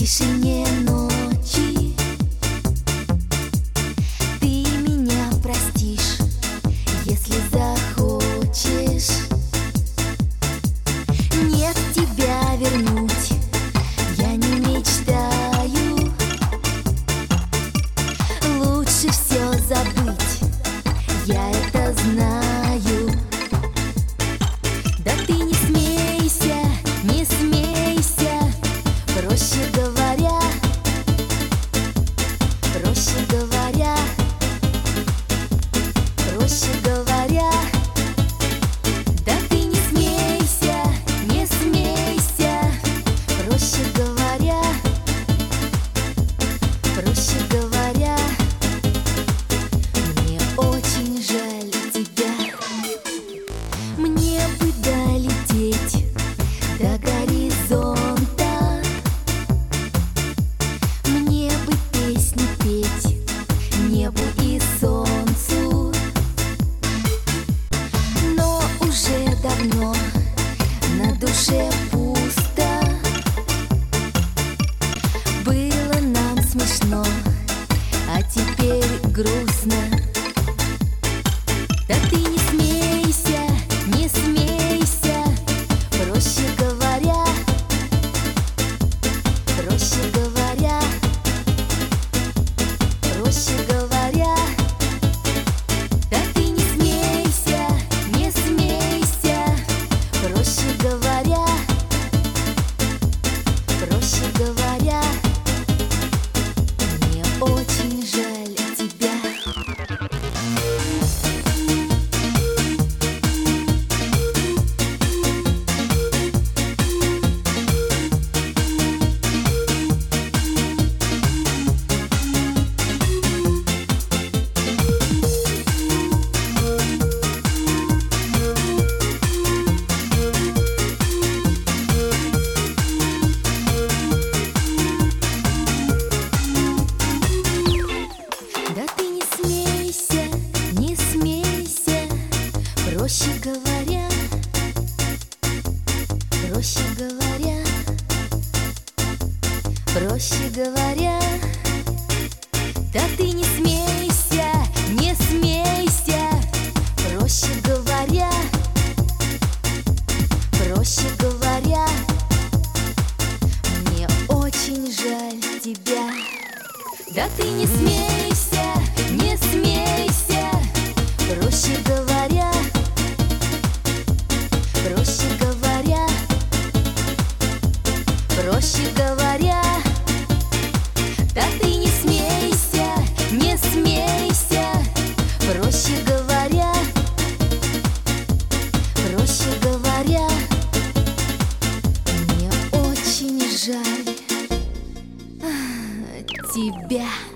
тишине ночи ты меня простишь, если захочешь. Нет, тебя вернуть я не мечтаю. Лучше все забыть, я это знаю. Да ты не смейся, не смейся, проще говоря, проще говоря, проще говоря. Да ты не смейся, не смейся, проще говоря, проще говоря. Мне очень жаль тебя. Мне бы долететь до горизонта, мне бы песни петь небу и солнцу. Но уже давно на душе пусто. Было нам смешно, а теперь грустно. Да ты не смейся, не смейся, проще говоря, проще говоря, проще говоря. Да ты не смейся, не смейся, проще говоря, проще говоря. Мне очень жаль тебя. Да ты не смейся, не смейся, проще говоря, проще говоря, проще говоря. Да ты не смейся, не смейся, проще говоря, проще говоря. Мне очень жаль тебя. Да ты не смейся, не смейся, проще говоря, проще говоря, проще говоря. Да ты не смейся, не смейся, проще говоря, проще говоря. Мне очень жаль тебя.